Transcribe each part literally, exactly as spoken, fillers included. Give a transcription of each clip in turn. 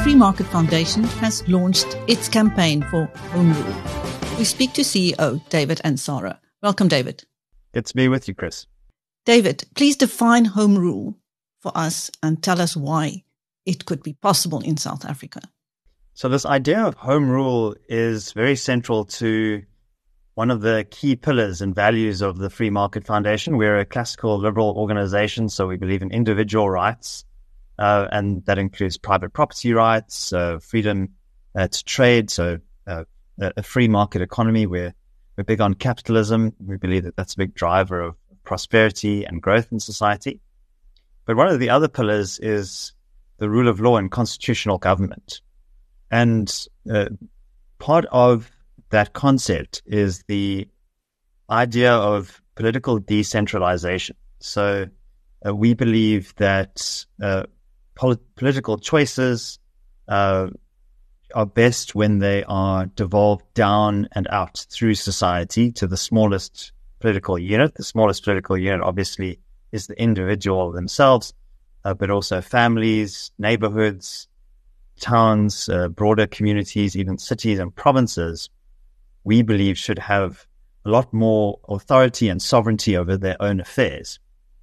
Free Market Foundation has launched its campaign for Home Rule. We speak to C E O David Ansara. Welcome, David. Good to be with you, Chris. David, please define Home Rule for us and tell us why it could be possible in South Africa. So this idea of Home Rule is very central to one of the key pillars and values of the Free Market Foundation. We're a classical liberal organization, so we believe in individual rights, uh, and that includes private property rights, uh, freedom uh, to trade, so uh, a free market economy. We're, we're big on capitalism. We believe that that's a big driver of prosperity and growth in society. But one of the other pillars is the rule of law and constitutional government. And uh, part of that concept is the idea of political decentralization. So uh, we believe that uh, pol- political choices uh, are best when they are devolved down and out through society to the smallest political unit. The smallest political unit, obviously, is the individual themselves, uh, but also families, neighborhoods, towns, uh, broader communities, even cities and provinces, we believe should have a lot more authority and sovereignty over their own affairs.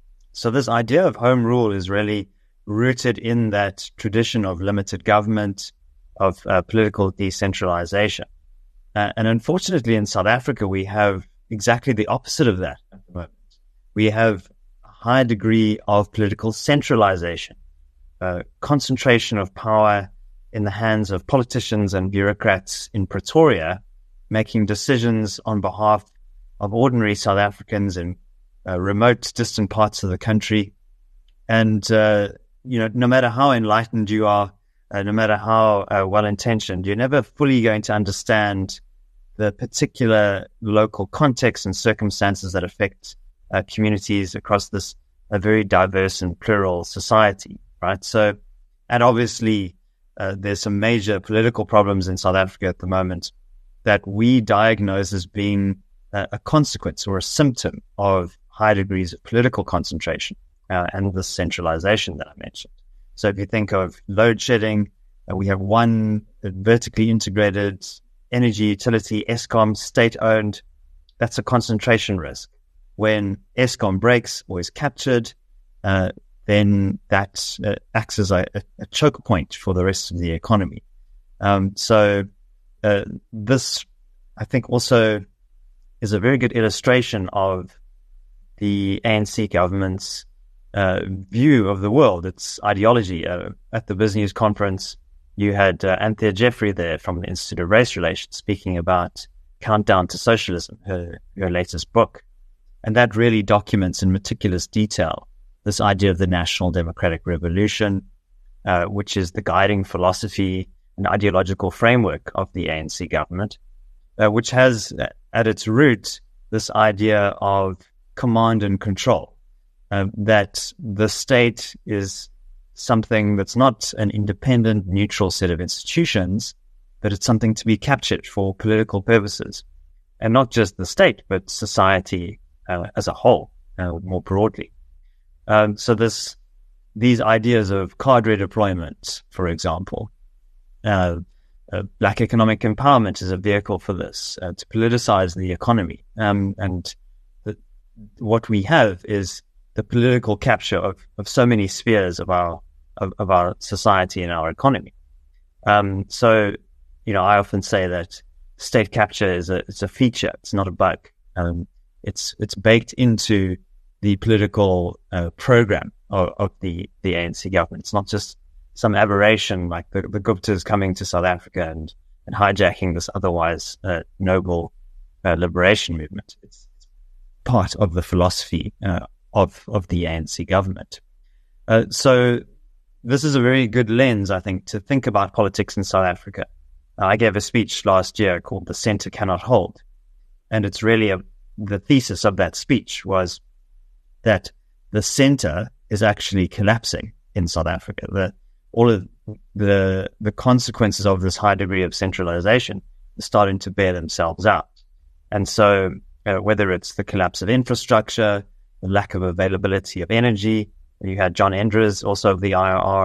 So this idea of home rule is really rooted in that tradition of limited government, of uh, political decentralization. Uh, and unfortunately, in South Africa, we have exactly the opposite of that at the moment. We have a high degree of political centralization, uh, concentration of power in the hands of politicians and bureaucrats in Pretoria, making decisions on behalf of ordinary South Africans in uh, remote, distant parts of the country. And, uh, you know, no matter how enlightened you are, uh, no matter how uh, well-intentioned, you're never fully going to understand the particular local context and circumstances that affect uh, communities across this a very diverse and plural society, right? So, and obviously, uh, there's some major political problems in South Africa at the moment that we diagnose as being uh, a consequence or a symptom of high degrees of political concentration uh, and the centralization that I mentioned. So if you think of load shedding, uh, we have one vertically integrated energy utility, Eskom, state-owned. That's a concentration risk. When Eskom breaks or is captured, uh, then that uh, acts as a, a choke point for the rest of the economy. Um, so Uh, this, I think, also is a very good illustration of the A N C government's uh, view of the world, its ideology. Uh, at the BizNews conference, you had uh, Anthea Jeffrey there from the Institute of Race Relations speaking about Countdown to Socialism, her, her latest book. And that really documents in meticulous detail this idea of the National Democratic Revolution, uh, which is the guiding philosophy an ideological framework of the A N C government, uh, which has uh, at its root this idea of command and control, uh, that the state is something that's not an independent, neutral set of institutions, but it's something to be captured for political purposes. And not just the state, but society uh, as a whole, uh, more broadly. Um, so this, these ideas of cadre deployment, for example, Uh, uh, Black economic empowerment is a vehicle for this, uh, to politicize the economy. Um, and the, what we have is the political capture of, of so many spheres of our of, of our society and our economy. Um, so, you know, I often say that state capture is a it's a feature; it's not a bug. Um, it's it's baked into the political uh, program of, of the the A N C government. It's not just some aberration like the, the Guptas coming to South Africa and, and hijacking this otherwise uh, noble uh, liberation movement. It's, it's part of the philosophy uh, of of the A N C government. Uh, so this is a very good lens, I think, to think about politics in South Africa. Uh, I gave a speech last year called "The Centre Cannot Hold," and it's really a, the thesis of that speech was that the centre is actually collapsing in South Africa. The all of the the consequences of this high degree of centralization are starting to bear themselves out. And so uh, whether it's the collapse of infrastructure, the lack of availability of energy, you had John Enders, also of the I R R,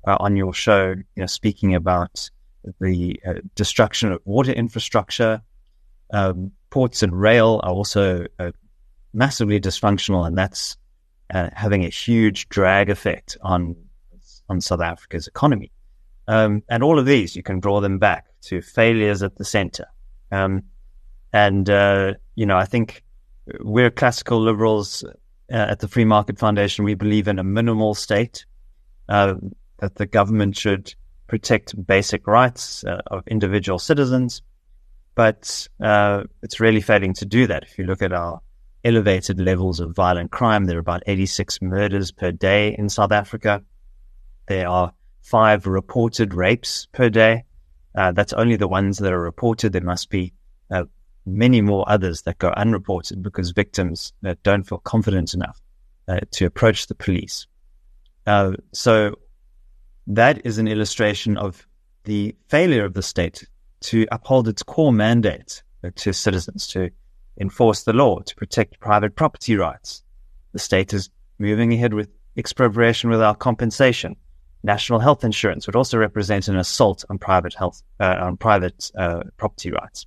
uh, on your show, you know, speaking about the uh, destruction of water infrastructure. Um, ports and rail are also uh, massively dysfunctional, and that's uh, having a huge drag effect on on South Africa's economy. Um, and all of these, you can draw them back to failures at the center. Um, and, uh, you know, I think we're classical liberals uh, at the Free Market Foundation. We believe in a minimal state, uh, that the government should protect basic rights uh, of individual citizens. But uh, it's really failing to do that. If you look at our elevated levels of violent crime, there are about eighty-six murders per day in South Africa. There are five reported rapes per day. Uh, that's only the ones that are reported. There must be uh, many more others that go unreported because victims uh, don't feel confident enough uh, to approach the police. Uh, so that is an illustration of the failure of the state to uphold its core mandate to citizens, to enforce the law, to protect private property rights. The state is moving ahead with expropriation without compensation. National health insurance would also represent an assault on private health, uh, on private uh, property rights.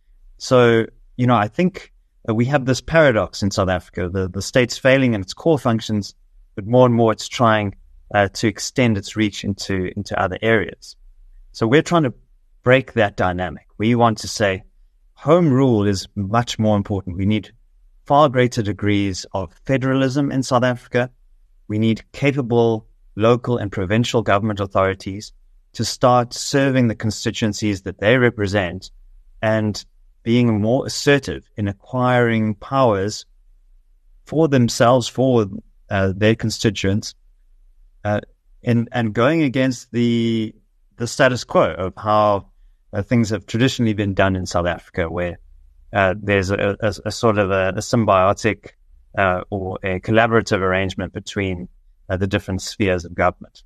So, you know, I think uh, we have this paradox in South Africa. The, the state's failing in its core functions, but more and more it's trying uh, to extend its reach into, into other areas. So we're trying to break that dynamic. We want to say home rule is much more important. We need far greater degrees of federalism in South Africa. We need capable local and provincial government authorities to start serving the constituencies that they represent and being more assertive in acquiring powers for themselves, for uh, their constituents, uh, and, and going against the the status quo of how uh, things have traditionally been done in South Africa, where uh, there's a, a, a sort of a, a symbiotic uh, or a collaborative arrangement between uh, the different spheres of government.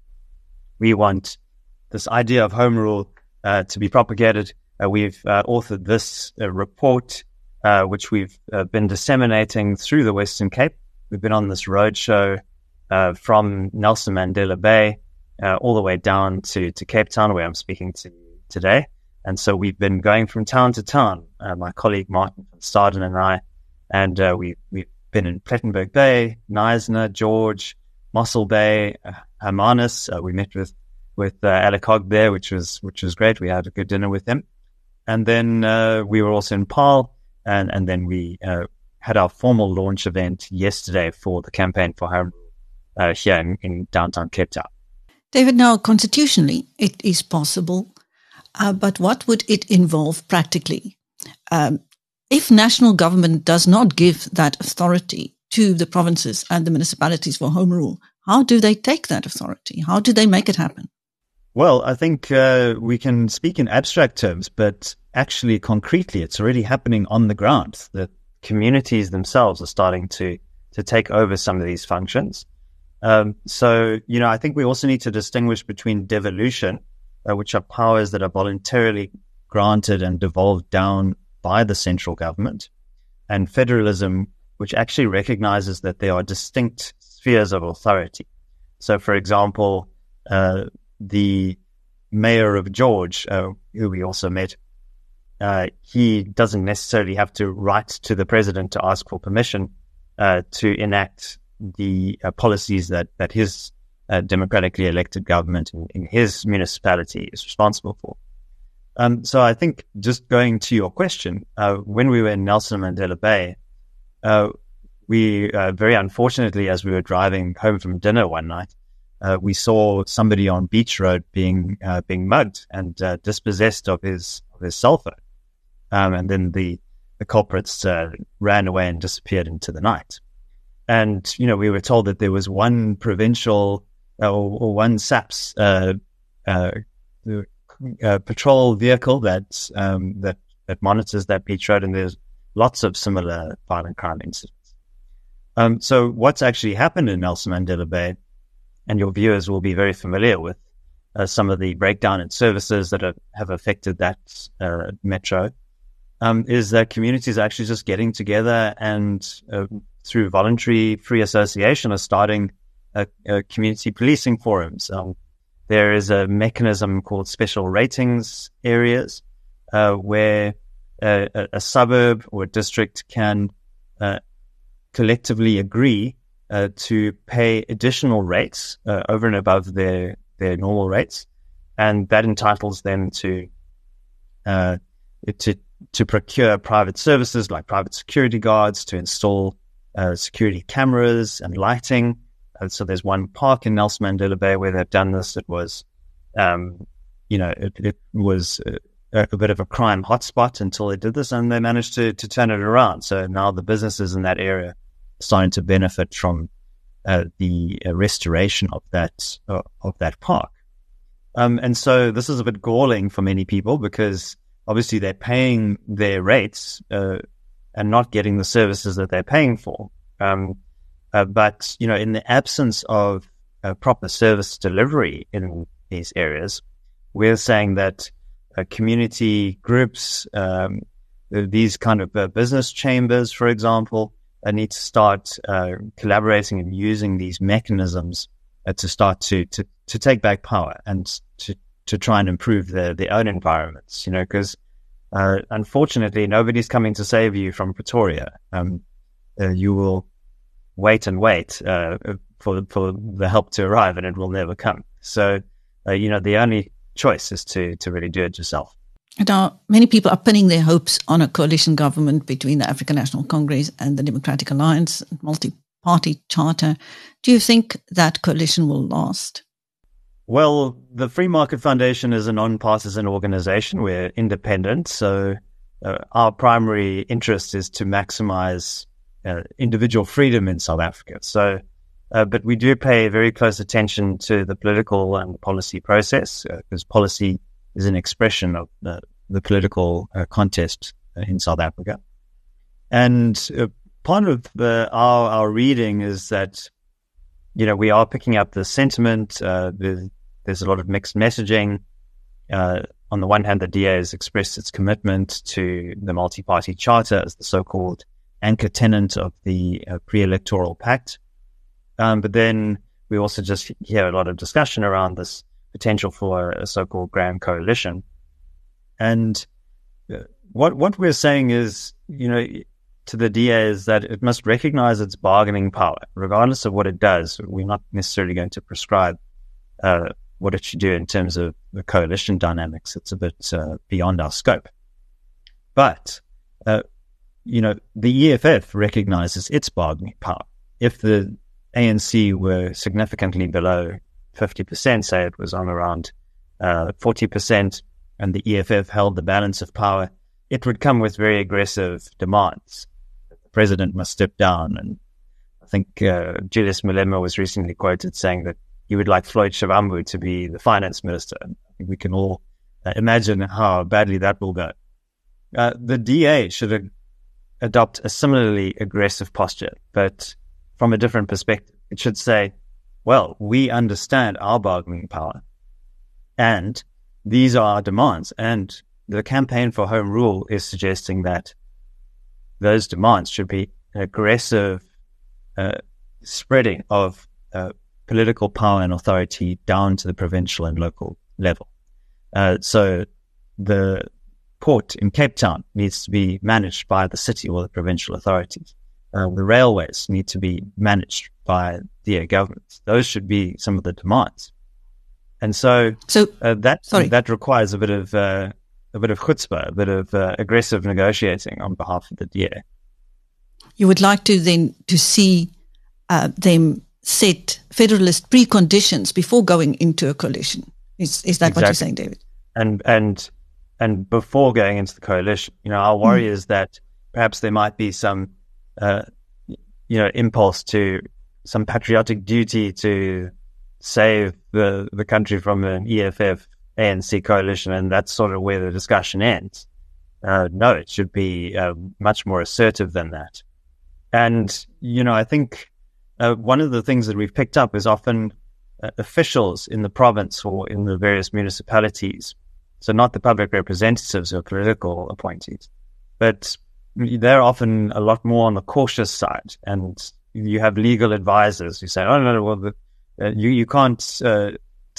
We want this idea of home rule uh, to be propagated. Uh, we've uh, authored this uh, report, uh, which we've uh, been disseminating through the Western Cape. We've been on this roadshow uh, from Nelson Mandela Bay uh, all the way down to, to Cape Town, where I'm speaking to you today. And so we've been going from town to town, uh, my colleague Martin van Staden and I, and uh, we, we've been in Plettenberg Bay, Knysna, George, Mossel Bay, uh, Hermanus. Uh, we met with with uh, Alec Hogg there, which was which was great. We had a good dinner with him. And then uh, we were also in Paarl, and, and then we uh, had our formal launch event yesterday for the Campaign for Home Rule uh, here in, in downtown Cape Town. David, now constitutionally it is possible, uh, but what would it involve practically? Um, if national government does not give that authority to the provinces and the municipalities for home rule, how do they take that authority? How do they make it happen? Well, I think uh, we can speak in abstract terms, but actually concretely it's already happening on the ground. The communities themselves are starting to, to take over some of these functions. Um, so, you know, I think we also need to distinguish between devolution, uh, which are powers that are voluntarily granted and devolved down by the central government, and federalism, which actually recognizes that there are distinct spheres of authority. So, for example, uh, the mayor of George, uh, who we also met, uh, he doesn't necessarily have to write to the president to ask for permission uh, to enact the uh, policies that, that his uh, democratically elected government in, in his municipality is responsible for. Um, so I think just going to your question, uh, when we were in Nelson Mandela Bay, uh, we uh, very unfortunately, as we were driving home from dinner one night, uh, we saw somebody on Beach Road being uh, being mugged and uh, dispossessed of his of his cell phone, um, and then the the culprits uh, ran away and disappeared into the night. And you know, we were told that there was one provincial uh, or, or one SAPS uh, uh, uh, patrol vehicle that um, that that monitors that beach road, and there's lots of similar violent crime incidents. Um, so what's actually happened in Nelson Mandela Bay, and your viewers will be very familiar with uh, some of the breakdown in services that have, have affected that uh, metro, um, is that communities are actually just getting together and uh, through voluntary free association are starting uh, uh, community policing forums. Um, there is a mechanism called special ratings areas, uh, where a, a, a suburb or a district can uh, collectively agree uh, to pay additional rates uh, over and above their, their normal rates, and that entitles them to uh, to to procure private services like private security guards, to install uh, security cameras and lighting. And so there's one park in Nelson Mandela Bay where they've done this. It was, um, you know, it, it was a, a bit of a crime hotspot until they did this, and they managed to, to turn it around. So now the businesses in that area are starting to benefit from uh, the uh, restoration of that uh, of that park. Um, and so this is a bit galling for many people, because obviously they're paying their rates uh, and not getting the services that they're paying for. Um, uh, but, you know, in the absence of uh, proper service delivery in these areas, we're saying that uh, community groups, um, these kind of uh, business chambers, for example, uh, need to start uh, collaborating and using these mechanisms uh, to start to, to, to take back power and to to try and improve their, their own environments, you know, because uh, unfortunately, nobody's coming to save you from Pretoria. Um, uh, you will wait and wait uh, for, for the help to arrive, and it will never come. So, uh, you know, the only choice is to, to really do it yourself. Now, many people are pinning their hopes on a coalition government between the African National Congress and the Democratic Alliance, multi-party charter. Do you think that coalition will last? Well, the Free Market Foundation is a non-partisan organization. We're independent, so uh, our primary interest is to maximize uh, individual freedom in South Africa. So, uh, but we do pay very close attention to the political and policy process, because uh, policy is an expression of the, the political uh, contest uh, in South Africa. And uh, part of the, our, our reading is that, you know, we are picking up the sentiment. Uh, the, there's a lot of mixed messaging. Uh, on the one hand, the D A has expressed its commitment to the multi-party charter as the so-called anchor tenant of the uh, pre-electoral pact. Um, but then we also just hear a lot of discussion around this potential for a so-called grand coalition. And uh, what what we're saying is, you know, to the D A is that it must recognize its bargaining power, regardless of what it does. We're not necessarily going to prescribe uh, what it should do in terms of the coalition dynamics. It's a bit uh, beyond our scope. But, uh, you know, the E F F recognizes its bargaining power. If the A N C were significantly below fifty percent, say it was on around uh, forty percent, and the E F F held the balance of power, it would come with very aggressive demands. The president must step down. And I think uh, Julius Malema was recently quoted saying that he would like Floyd Shivambu to be the finance minister. And I think we can all uh, imagine how badly that will go. Uh, the D A should a- adopt a similarly aggressive posture, but from a different perspective. It should say, well, we understand our bargaining power, and these are our demands. And the Campaign for Home Rule is suggesting that those demands should be an aggressive uh, spreading of uh, political power and authority down to the provincial and local level. Uh, so the port in Cape Town needs to be managed by the city or the provincial authorities. Uh, the railways need to be managed by the governments. Those should be some of the demands. And so, so uh, that sorry. that requires a bit of uh, a bit of chutzpah, a bit of uh, aggressive negotiating on behalf of the D A. You would like to then to see uh, them set federalist preconditions before going into a coalition. Is is that exactly what you're saying, David? And and and before going into the coalition, you know, our worry mm. is that perhaps there might be some, uh, you know, impulse to some patriotic duty to save the the country from an E F F A N C coalition, and that's sort of where the discussion ends. Uh, no, it should be uh, much more assertive than that. And, you know, I think uh, one of the things that we've picked up is often uh, officials in the province or in the various municipalities, so not the public representatives or political appointees, but they're often a lot more on the cautious side. And you have legal advisors who say, oh, no, no, well, the, uh, you, you can't uh,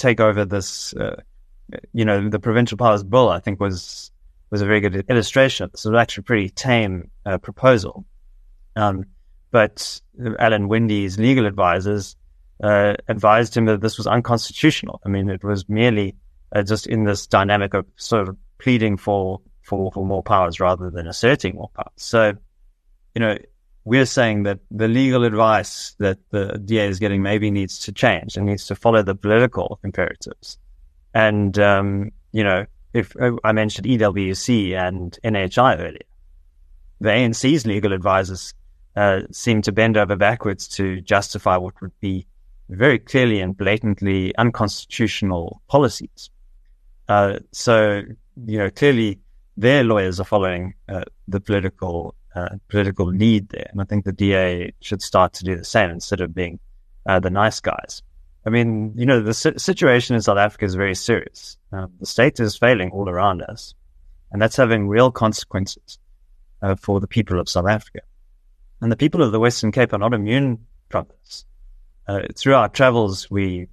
take over this, uh, you know, the Provincial Powers Bill, I think was was a very good illustration of this. It was actually a pretty tame uh, proposal. Um, but Alan Winde's legal advisors uh, advised him that this was unconstitutional. I mean, it was merely uh, just in this dynamic of sort of pleading for, for, for more powers rather than asserting more powers. So, you know, we're saying that the legal advice that the D A is getting maybe needs to change and needs to follow the political imperatives. And, um, you know, if uh, I mentioned E W C and N H I earlier, the A N C's legal advisors uh, seem to bend over backwards to justify what would be very clearly and blatantly unconstitutional policies. Uh, so, you know, clearly their lawyers are following uh, the political uh, political lead there. And I think the D A should start to do the same instead of being uh, the nice guys. I mean, you know, the si- situation in South Africa is very serious. Uh, the state is failing all around us, and that's having real consequences uh, for the people of South Africa. And the people of the Western Cape are not immune from this. Uh, through our travels, we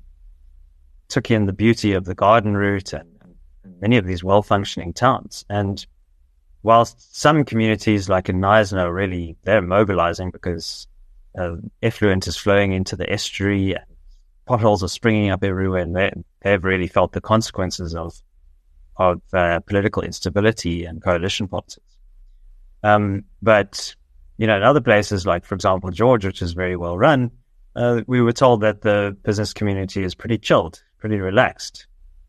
took in the beauty of the garden route and, and many of these well-functioning towns. And whilst some communities like in Knysna really, they're mobilizing because uh, effluent is flowing into the estuary and potholes are springing up everywhere, and they, they've really felt the consequences of of uh, political instability and coalition politics. Um, but, you know, in other places, like, for example, George, which is very well run, uh, we were told that the business community is pretty chilled, pretty relaxed.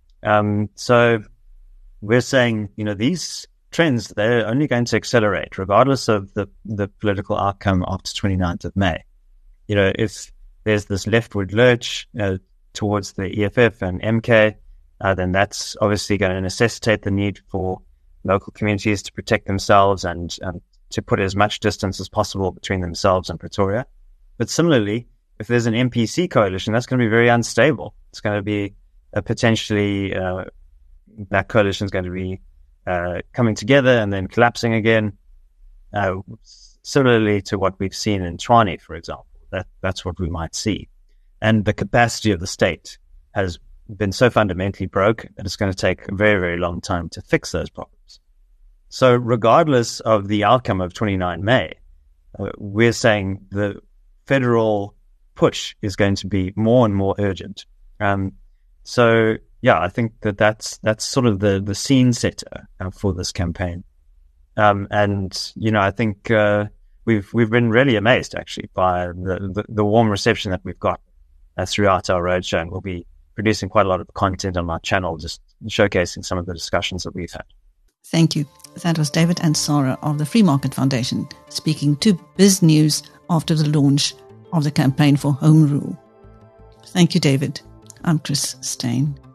Um, so we're saying, you know, these trends, they're only going to accelerate regardless of the, the political outcome after twenty-ninth of May. You know, if there's this leftward lurch uh, towards the E F F and M K, uh, then that's obviously going to necessitate the need for local communities to protect themselves and, and to put as much distance as possible between themselves and Pretoria. But similarly, if there's an M P C coalition, that's going to be very unstable. It's going to be a potentially, uh, that coalition is going to be uh, coming together and then collapsing again, uh, similarly to what we've seen in Tshwane, for example. That that's what we might see. And the capacity of the state has been so fundamentally broken that it's going to take a very, very long time to fix those problems. So regardless of the outcome of twenty-ninth of May, uh, we're saying the federal push is going to be more and more urgent. Um, so, yeah, I think that that's, that's sort of the, the scene setter uh, for this campaign. Um, and, you know, I think... Uh, We've we've been really amazed, actually, by the, the, the warm reception that we've got uh, throughout our roadshow. And we'll be producing quite a lot of content on our channel, just showcasing some of the discussions that we've had. Thank you. That was David and Sarah of the Free Market Foundation speaking to BizNews after the launch of the campaign for Home Rule. Thank you, David. I'm Chris Steyn.